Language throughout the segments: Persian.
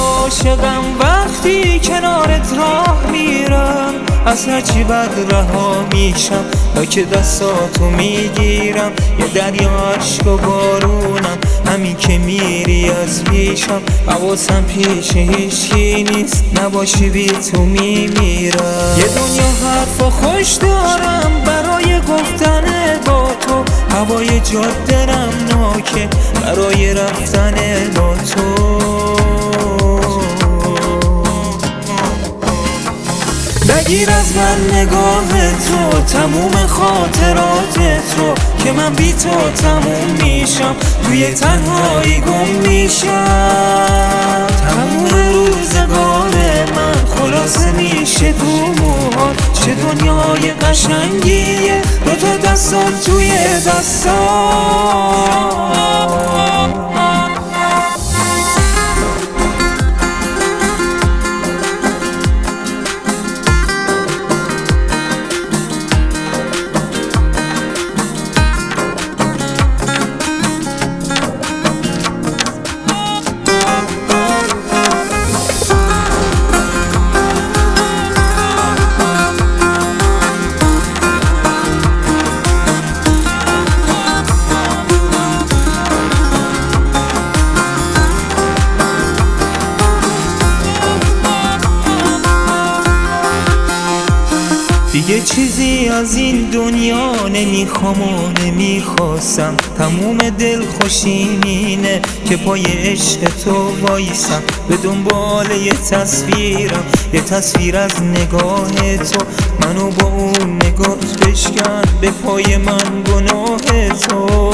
عاشقم وقتی کنارت راه میرم، از هرچی بد رها میشم تا که دستاتو میگیرم. یه دریا عشق و بارونم، همین که میری از پیشم. حواسم پیش هیچی نیست، نباشی بی تو میمیرم. یه دنیا حرف و خوش دارم برای گفتن با تو، هوای جاده رمناکه برای رفتن با تو. بگیر از من نگاه تو، تموم خاطرات تو، که من بی تو تموم میشم، توی تنهایی گم میشم. تموم روزگار من خلاصه میشه تو موهات. چه دنیای قشنگیه دوتا دستات توی دستات. دیگه چیزی از این دنیا نمیخوام و نمیخواستم. تموم دل خوشیم اینه که پای عشق تو وایسم، به دنبال یه تصویرم، یه تصویر از نگاه تو. منو با اون نگاهت بشکن، به پای من گناه تو.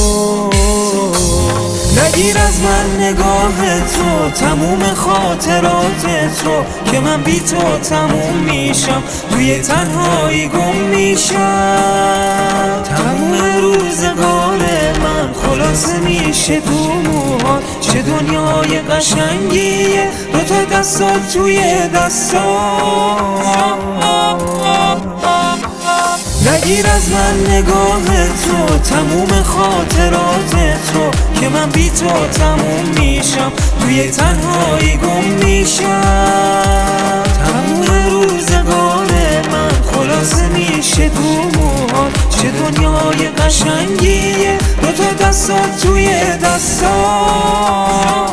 نگیر از من نگاه تو، تموم خاطرات تو، که من بی تو تموم میشم، توی تنهایی گم میشم. تموم روزگار من خلاصه میشه تو موهات. چه دنیای قشنگیه دوتا دستات توی دستات. نگیر از من نگاه تو، تموم خاطرات تو، که من بی تو تموم میشم، توی تنهایی گم میشم. تموم روزگار من خلاصه میشه تو موهات. چه دنیای قشنگیه دوتا دستات توی دستات.